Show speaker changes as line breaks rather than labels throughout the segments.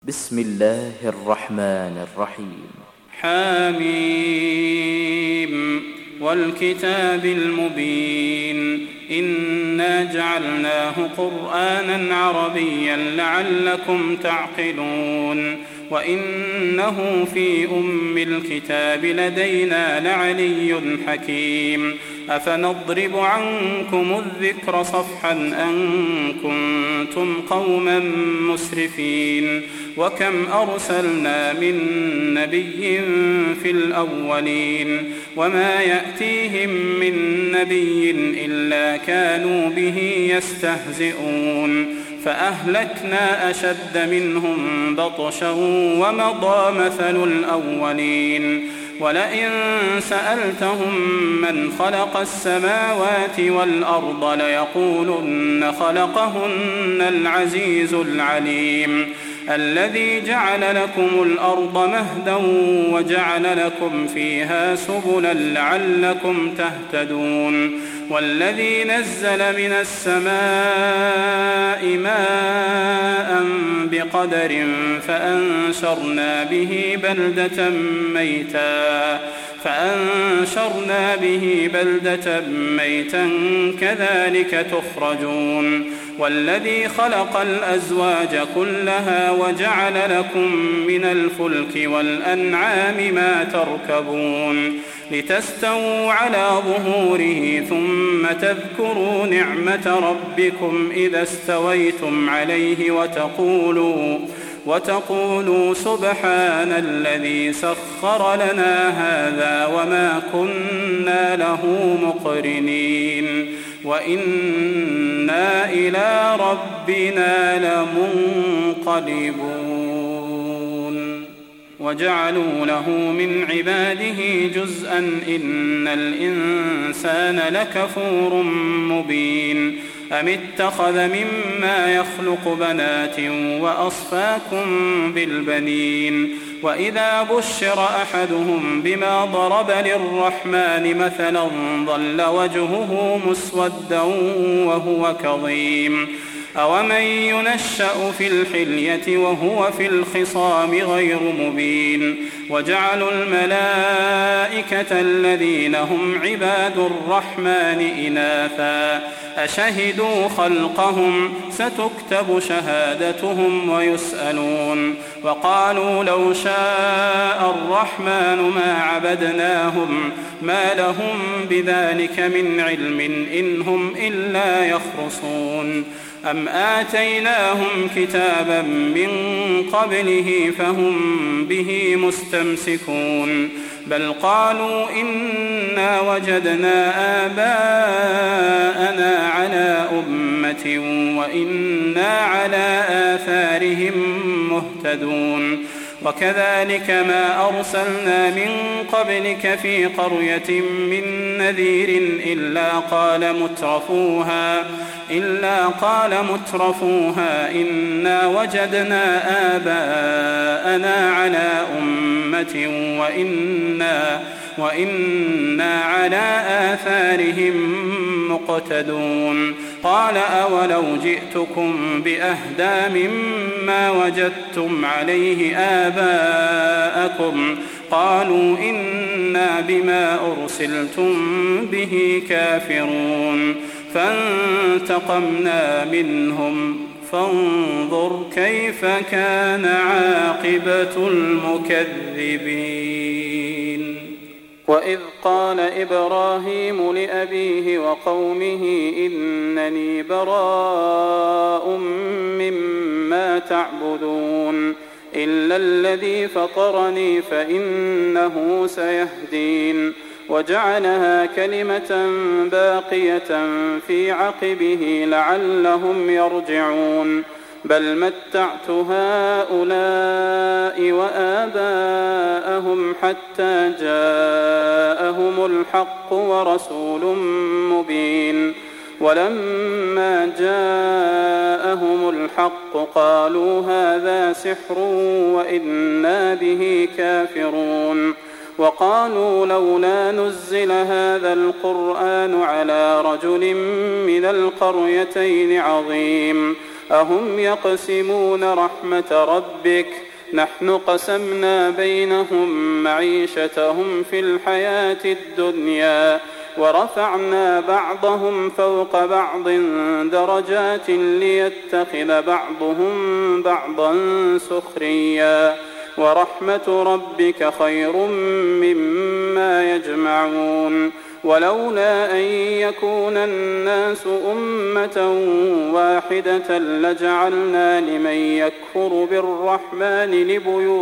بسم الله الرحمن الرحيم.
حميم والكتاب المبين إنا جعلناه قرآنا عربيا لعلكم تعقلون وإنه في أم الكتاب لدينا لعلي حكيم أفنضرب عنكم الذكر صفحا أن كنتم قوما مسرفين وكم أرسلنا من نبي في الأولين وما يأتيهم من نبي إلا كانوا به يستهزئون فأهلكنا أشد منهم بطشا ومضى مثل الأولين ولئن سألتهم من خلق السماوات والأرض ليقولن خلقهن العزيز العليم الذي جعل لكم الأرض مهدا وجعل لكم فيها سبلا لعلكم تهتدون والذي نزل من السماء ماء بقدر فأنشرنا به بلدة ميتا كذلك تخرجون والذي خلق الأزواج كلها وجعل لكم من الفلك والأنعام ما تركبون لتستووا على ظهوره ثم تذكروا نعمة ربكم إذا استويتم عليه وتقولوا سبحان الذي سخر لنا هذا وما كنا له مقرنين وإنا إلى ربنا لمنقلبون وجعلوا له من عباده جزءا إن الإنسان لكفور مبين أم اتخذ مما يخلق بنات وأصفاكم بالبنين وإذا بشر أحدهم بما ضرب للرحمن مثلا ظل وجهه مسودا وهو كظيم أومن ينشأ في الحلية وهو في الخصام غير مبين وجعلوا الملائكة الذين هم عباد الرحمن إناثا أشهدوا خلقهم ستكتب شهادتهم ويسألون وقالوا لو شاء الرحمن ما عبدناهم ما لهم بذلك من علم إن هم إلا يخرصون أم آتيناهم كتابا من قبله فهم به مستمسكون بل قالوا إنا وجدنا آباءنا على أمة وإنا على آثارهم مهتدون وكذلك ما أرسلنا من قبلك في قرية من نذير إلا قال مترفوها إنا وجدنا آباءنا على أمة وإنا على آثارهم مقتدون قال أولو جئتكم بأهدى مما وجدتم عليه آباءكم قالوا إنا بما أرسلتم به كافرون فانتقمنا منهم فانظر كيف كان عاقبة المكذبين وإذ قال إبراهيم لأبيه وقومه إنني براء مما تعبدون إلا الذي فطرني فإنه سيهدين وجعلها كلمة باقية في عقبه لعلهم يرجعون بل متعت هؤلاء وآباءهم حتى جاءهم الحق ورسول مبين ولما جاءهم الحق قالوا هذا سحر وإنا به كافرون وقالوا لولا نزل هذا القرآن على رجل من القريتين عظيم أهم يقسمون رحمة ربك نحن قسمنا بينهم معيشتهم في الحياة الدنيا ورفعنا بعضهم فوق بعض درجات ليتخذ بعضهم بعضا سخريا ورحمة ربك خير مما يجمعون ولولا أن يكون الناس أمة واحدة لجعلنا لمن يكفر بالرحمن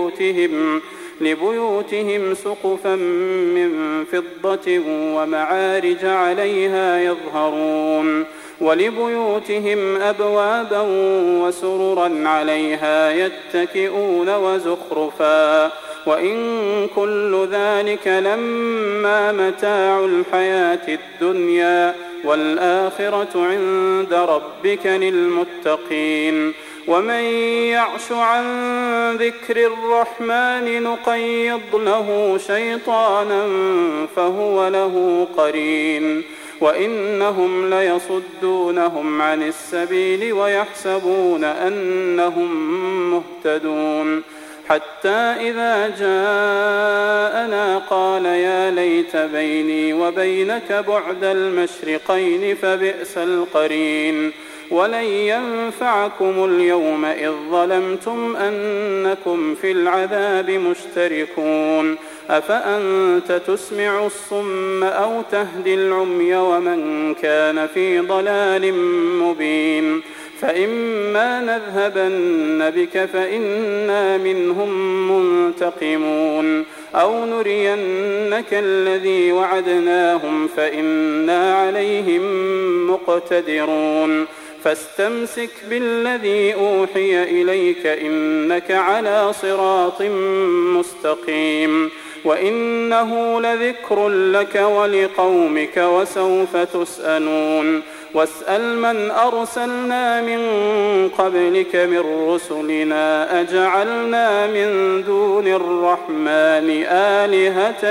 لبيوتهم سقفا من فضة ومعارج عليها يظهرون ولبيوتهم أبوابا وسررا عليها يتكئون وزخرفا وإن كل ذلك لما متاع الحياة الدنيا والآخرة عند ربك للمتقين ومن يعش عن ذكر الرحمن نقيض له شيطانا فهو له قرين وإنهم ليصدونهم عن السبيل ويحسبون أنهم مهتدون حتى إذا جاءنا قال يا ليت بيني وبينك بعد المشرقين فبئس القرين ولن ينفعكم اليوم إذ ظلمتم أنكم في العذاب مشتركون أفأنت تسمع الصم أو تهدي العمي ومن كان في ضلال مبين فإما نذهبن بك فإنا منهم منتقمون أو نرينك الذي وعدناهم فإنا عليهم مقتدرون فاستمسك بالذي أوحي إليك إنك على صراط مستقيم وإنه لذكر لك ولقومك وسوف تسألون واسأل من أرسلنا من قبلك من رسلنا أجعلنا من دون الرحمن آلهة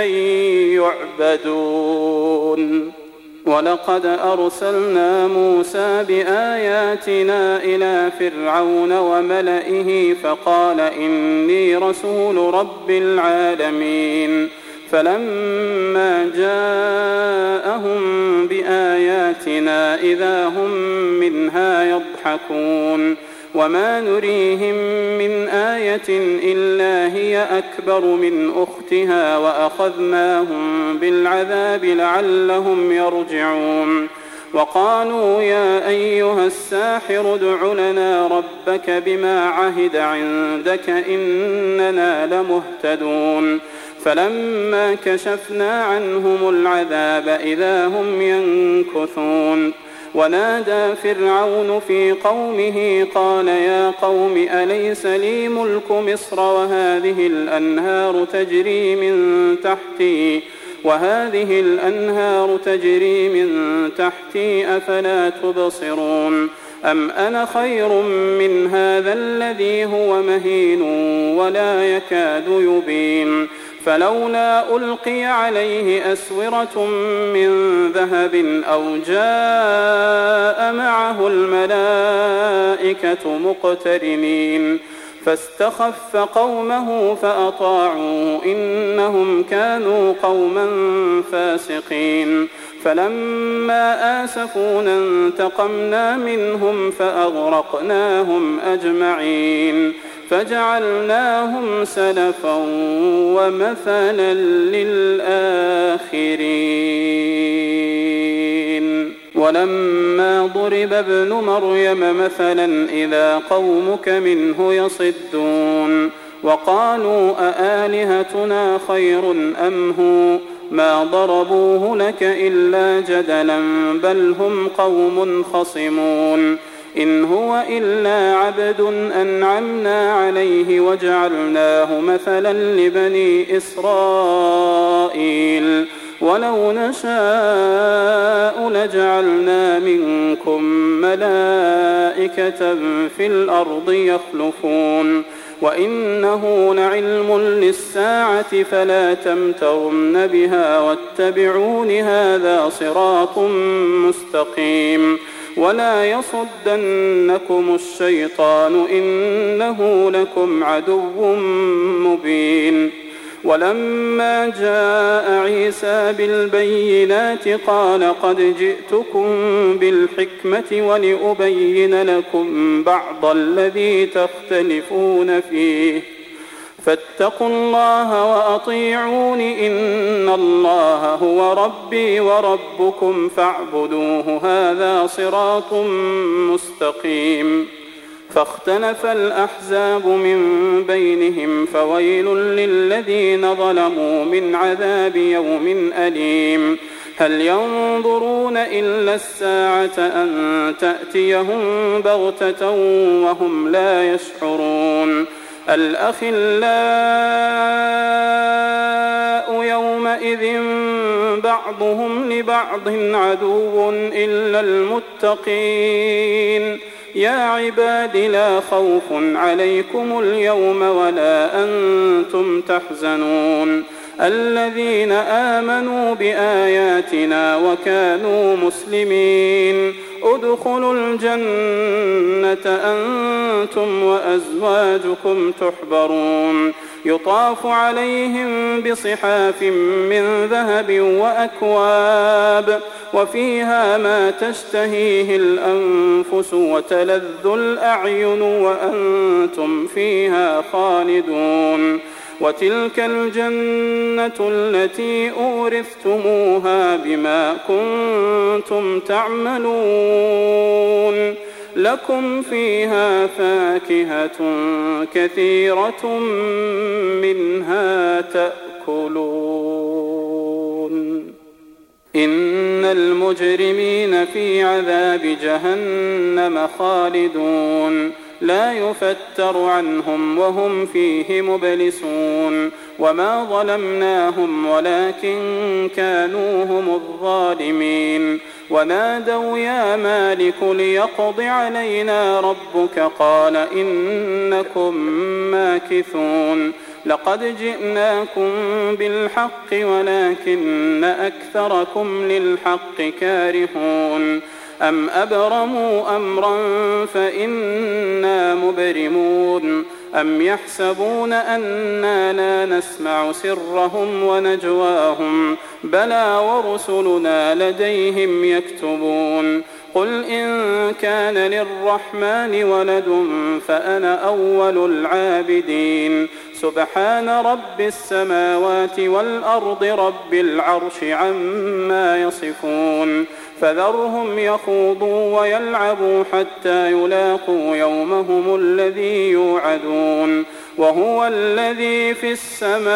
يعبدون ولقد أرسلنا موسى بآياتنا إلى فرعون وملئه فقال إني رسول رب العالمين فلما جاءهم بآياتنا إذا هم منها يضحكون وما نريهم من آية إلا هي أكبر من أختها وأخذناهم بالعذاب لعلهم يرجعون وقالوا يا أيها الساحر ادع لنا ربك بما عهد عندك إننا لمهتدون فلما كشفنا عنهم العذاب إذا هم ينكثون ونادى فرعون في قومه قال يا قوم أليس لي ملك مصر وهذه الأنهار تجري من تحتي أفلا تبصرون أم أنا خير من هذا الذي هو مهين ولا يكاد يبين فلولا ألقي عليه أسورة من ذهب أو جاء معه الملائكة مقترنين فاستخف قومه فأطاعوه إنهم كانوا قوما فاسقين فلما آسفونا انتقمنا منهم فأغرقناهم أجمعين فجعلناهم سلفا ومثلا للآخرين ولما ضرب ابن مريم مثلا إذا قومك منه يصدون وقالوا أآلهتنا خير أم هو ما ضربوه لك إلا جدلا بل هم قوم خصمون إن هو إلا عبد أنعمنا عليه وجعلناه مثلا لبني إسرائيل ولو نشاء لجعلنا منكم ملائكة في الأرض يخلفون وإنه لعلم للساعة فلا تمترن بها واتبعون هذا صراط مستقيم ولا يصدنكم الشيطان إنه لكم عدو مبين. ولما جاء عيسى بالبينات قال قد جئتكم بالحكمة ولأبين لكم بعض الذي تختلفون فيه فاتقوا الله وأطيعون إن الله هو ربي وربكم فاعبدوه هذا صراط مستقيم. فاختلف الأحزاب من بينهم فويل للذين ظلموا من عذاب يوم أليم. هل ينظرون إلا الساعة أن تأتيهم بغتة وهم لا يشعرون. الأخلاء يومئذ بعضهم لبعض عدو إلا المتقين. يا عباد لا خوف عليكم اليوم ولا أنتم تحزنون الذين آمنوا بآياتنا وكانوا مسلمين ادخلوا الجنة أنتم وأزواجكم تحبرون يطاف عليهم بصحاف من ذهب وأكواب وفيها ما تشتهيه الأنفس وتلذ الأعين وأنتم فيها خالدون. وتلك الجنة التي أورثتموها بما كنتم تعملون لكم فيها فاكهة كثيرة منها تأكلون. إن المجرمين في عذاب جهنم خالدون لا يفتر عنهم وهم فيه مبلسون. وما ظلمناهم ولكن كانوا هم الظالمين. ونادوا يا مالك ليقض علينا ربك قال إنكم ماكثون. لقد جئناكم بالحق ولكن أكثركم للحق كارهون. أم أبرموا أمرا فإنا مبرمون. أم يحسبون أننا لا نسمع سرهم ونجواهم بلى ورسلنا لديهم يكتبون. قل إن كان للرحمن ولد فأنا أول العابدين. سبحان رب السماوات والأرض رب العرش عما يصفون. فذرهم يخوضوا ويلعبوا حتى يلاقوا يومهم الذي يوعدون. وهو الذي في السماء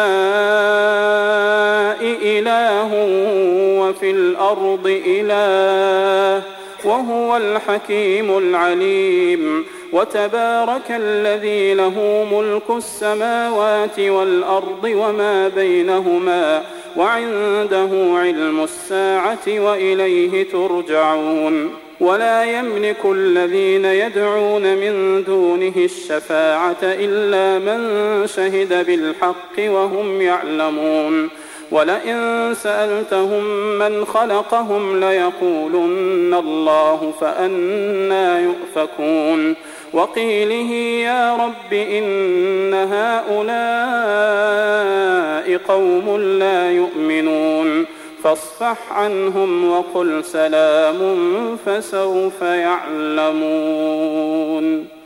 إله وفي الأرض إله وهو الحكيم العليم. وتبارك الذي له ملك السماوات والأرض وما بينهما وعنده علم الساعة وإليه ترجعون. ولا يملك الذين يدعون من دونه الشفاعة إلا من شهد بالحق وهم يعلمون. ولئن سألتهم من خلقهم ليقولن الله فأنى يؤفكون. وقيله يا رب إن هؤلاء قوم لا يؤمنون فاصفح عنهم وقل سلام فسوف يعلمون.